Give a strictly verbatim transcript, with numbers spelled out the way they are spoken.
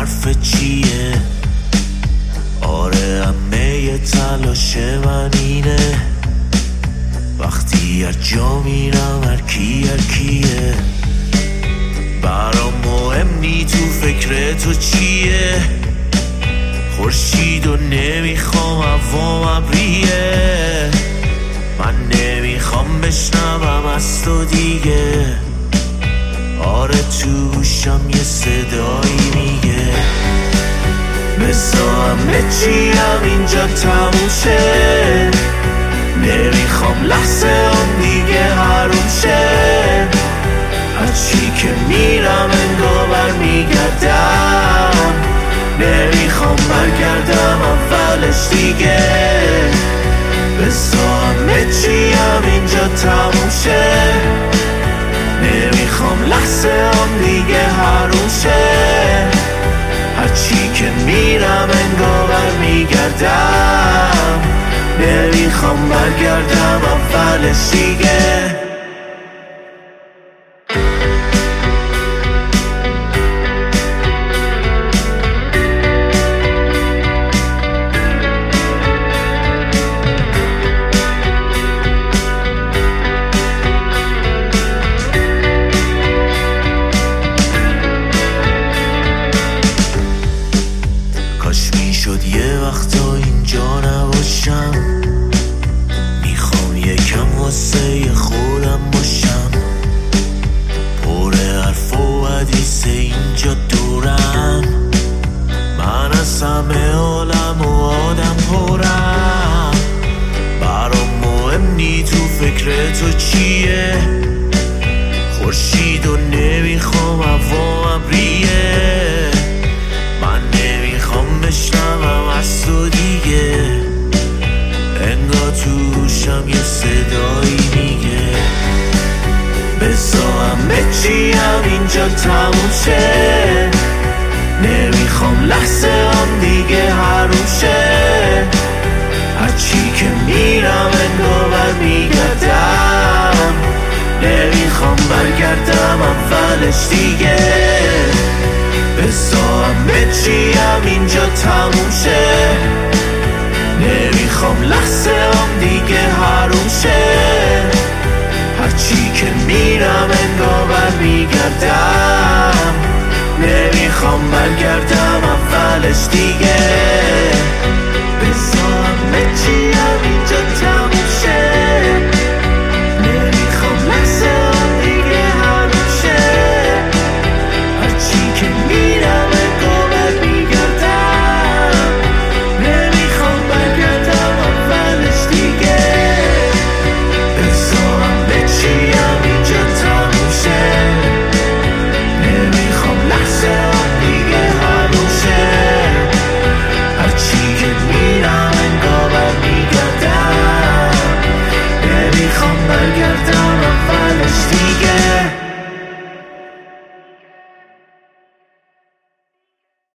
حرف چیه؟ آره همه تلاش من اینه، وقتی هر جا میرم هر کی هر کیه. برام مهم نی تو فکر تو چیه، خورشید و نمیخوام هوام ابریه. من نمیخوام بشنوم از تو دیگه، آره تو گوشم یه صدایی میگه بذار همه چیم اینجا تموم شه. نمیخوام لحظه هم دیگه حروم شه. هرچی که میرم انگار برمیگردم، نمیخوام برگردم اولش دیگه. بذار همه چیم اینجا تموم شه. نمیخوام لحظه هم دیگه حروم شه. هرچی که میرم انگار برمیگردم، نمیخوام برگردم اولش دیگه. شد یه وقتا اینجا نباشم، میخوام یکم واسه خودم باشم. پر حرف و حدیث اینجا دورم، من از همه عالم و آدم پرم. برام مهم نی تو فکر تو چیه، خورشید و نمیخوام هوام ابریه. من نمیخوام بشنوم از تو دیگه، انگار توشم یه صدایی میگه بذار همه چیم اینجا تموم شه. نمیخوام لحظه هم دیگه حروم شه. هرچی که میرم انگار برمیگردم، نمیخوام برگردم اولش دیگه. بذار همه چیم اینجا تموم شه. نمیخوام لحظه هم دیگه حروم شه. هرچی که میرم انگار برمیگردم، نمیخوام برگردم اولش دیگه.